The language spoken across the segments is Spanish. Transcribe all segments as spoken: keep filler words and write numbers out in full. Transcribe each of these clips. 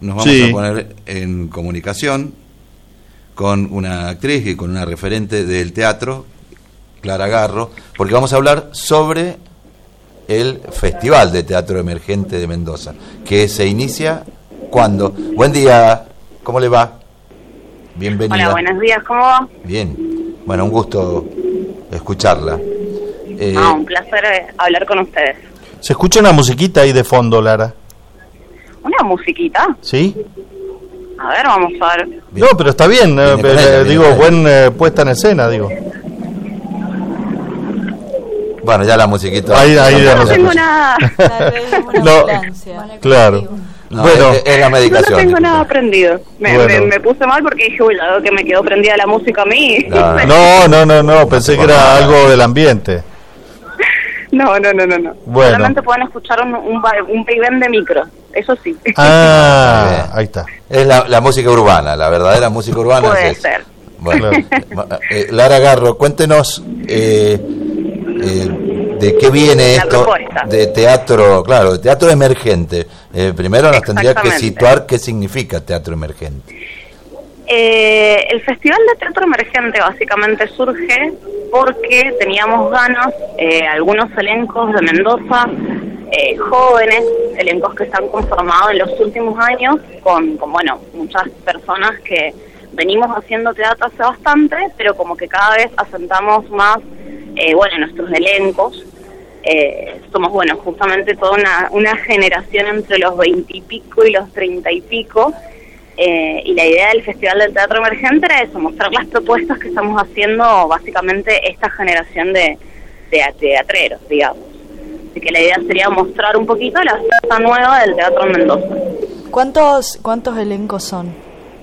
nos vamos Sí. a poner en comunicación con una actriz y con una referente del teatro, Clara Garro, porque vamos a hablar sobre el Festival de Teatro Emergente de Mendoza, que se inicia ¿cuándo? Buen día, ¿cómo le va? Bienvenida. Hola, buenos días, ¿cómo va? Bien, bueno, un gusto escucharla. Eh, Ah, un placer eh, hablar con ustedes. Se escucha una musiquita ahí de fondo, Lara. ¿Una musiquita? ¿Sí? A ver, vamos a ver. bien. No, pero está bien, eh, Viene con eh, ella, viene digo, con ella. buen eh, puesta en escena, digo. Bueno, ya la musiquita. Ahí- ahí ya No no se tengo escucha. nada, Tal vez una No, ambulancia. claro. No, Bueno. es, es la no medicación. lo tengo disculpe. nada prendido. Me, Bueno. me, me puse mal porque dije, uy, dado que me quedó prendida la música a mí. Claro. No, no, no, no, pensé que era algo del ambiente. No, no, no, no, no. Bueno. Solamente pueden escuchar un, un, ba- un vaivén de micro, eso sí. Ah, ahí está. Es la, la música urbana, la verdadera música urbana. Puede es ser. Bueno, eh, Lara Garro, cuéntenos eh, eh, de qué viene La esto propuesta. de teatro, claro, de teatro emergente. Eh, primero nos tendría que Exactamente. situar qué significa teatro emergente. Eh, el Festival de Teatro Emergente básicamente surge porque teníamos ganas, eh, algunos elencos de Mendoza, eh, jóvenes, elencos que se han conformado en los últimos años, con, con bueno, muchas personas que venimos haciendo teatro hace bastante, pero como que cada vez asentamos más, eh, bueno, nuestros elencos. Eh, somos, bueno, justamente toda una, una generación entre los veintipico y los treinta y pico, eh, y la idea del Festival del Teatro Emergente era eso, mostrar las propuestas que estamos haciendo básicamente esta generación de, de teatreros, digamos. Así que la idea sería mostrar un poquito la faceta nueva del teatro en Mendoza. ¿Cuántos, cuántos elencos son?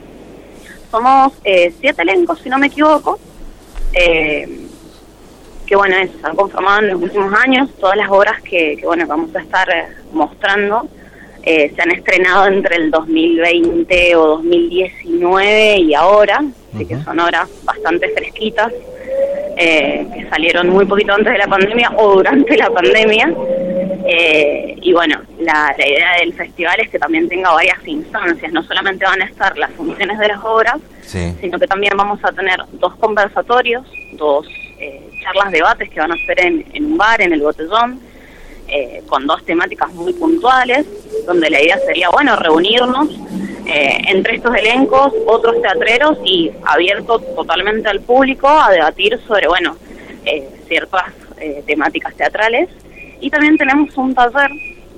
Somos eh, siete elencos, si no me equivoco, eh, que bueno, es, se han conformado en los últimos años. Todas las obras que, que bueno, vamos a estar eh, mostrando eh, se han estrenado entre el dos mil veinte o dos mil diecinueve y ahora, así que son obras bastante fresquitas, eh, que salieron muy poquito antes de la pandemia o durante la pandemia. Eh, y bueno, la, la idea del festival es que también tenga varias instancias, no solamente van a estar las funciones de las obras, Sí. sino que también vamos a tener dos conversatorios, dos eh, charlas, debates que van a ser en, en un bar, en el Botellón, eh, con dos temáticas muy puntuales, donde la idea sería, bueno, reunirnos eh, entre estos elencos, otros teatreros y abierto totalmente al público a debatir sobre, bueno, eh, ciertas eh, temáticas teatrales. Y también tenemos un taller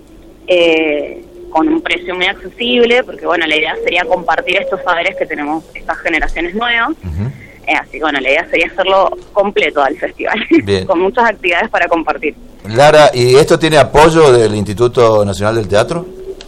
eh, con un precio muy accesible, porque bueno, la idea sería compartir estos saberes que tenemos estas generaciones nuevas. Ujú. Eh, así que bueno, la idea sería hacerlo completo al festival, Bien. con muchas actividades para compartir. Lara, ¿y esto tiene apoyo del Instituto Nacional del Teatro?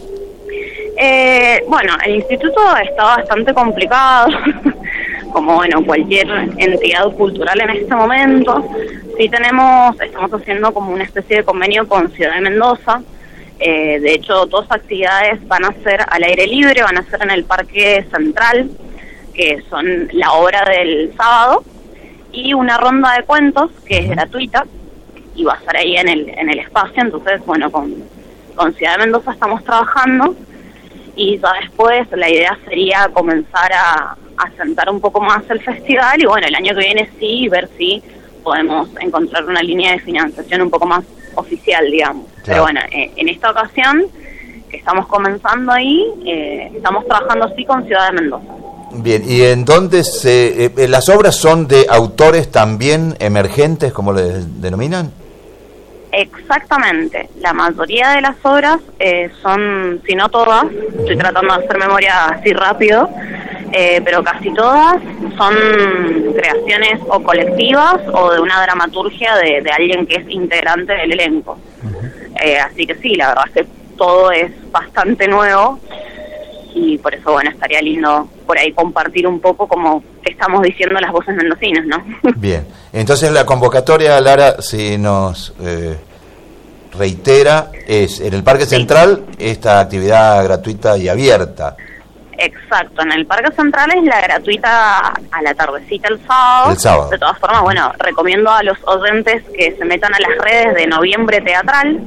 Eh, bueno, el instituto está bastante complicado, como bueno, cualquier entidad cultural en este momento. Sí tenemos, estamos haciendo como una especie de convenio con Ciudad de Mendoza. Eh, de hecho, dos actividades van a ser al aire libre, van a ser en el Parque Central, que son la obra del sábado, y una ronda de cuentos que es gratuita y va a estar ahí en el en el espacio. Entonces, bueno, con, con Ciudad de Mendoza estamos trabajando y ya después la idea sería comenzar a, a sentar un poco más el festival y bueno, el año que viene sí, ver si podemos encontrar una línea de financiación un poco más oficial, digamos. Claro. Pero bueno, eh, en esta ocasión que estamos comenzando ahí, eh, estamos trabajando sí con Ciudad de Mendoza. Bien, ¿y en dónde se... Eh, las obras son de autores también emergentes, como les denominan? Exactamente, la mayoría de las obras eh, son, si no todas, estoy tratando de hacer memoria así rápido, eh, pero casi todas son creaciones o colectivas o de una dramaturgia de, de alguien que es integrante del elenco. Eh, así que sí, la verdad es que todo es bastante nuevo y por eso, bueno, estaría lindo por ahí compartir un poco como que estamos diciendo las voces mendocinas, ¿no? Bien, entonces la convocatoria, Lara, si nos eh, reitera, es en el Parque Central esta actividad gratuita y abierta. Exacto, en el Parque Central es la gratuita a la tardecita el sábado. El sábado. De todas formas, bueno, recomiendo a los oyentes que se metan a las redes de Noviembre Teatral,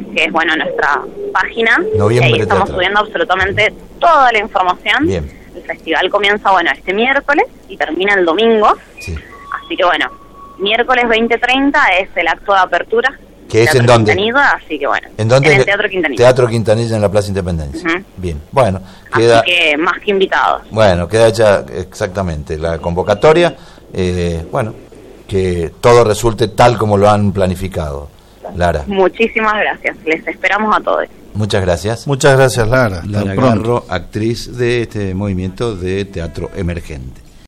que es, bueno, nuestra página. Noviembre y ahí estamos Teatral. subiendo absolutamente toda la información. Bien. El festival comienza, bueno, este miércoles y termina el domingo. Sí. Así que, bueno, miércoles veinte treinta es el acto de apertura. ¿Que es Teatro en dónde? Quintanilla, así que, bueno, ¿En dónde? en el Teatro Quintanilla. Teatro Quintanilla en la Plaza Independencia. Ujú. Bien, bueno, queda, Así que más que invitados. bueno, queda hecha exactamente la convocatoria. Eh, bueno, que todo resulte tal como lo han planificado. Lara, Muchísimas gracias. Les esperamos a todos. muchas gracias. Muchas gracias, Lara. Hasta Lara pronto. Garro, actriz de este movimiento de teatro emergente.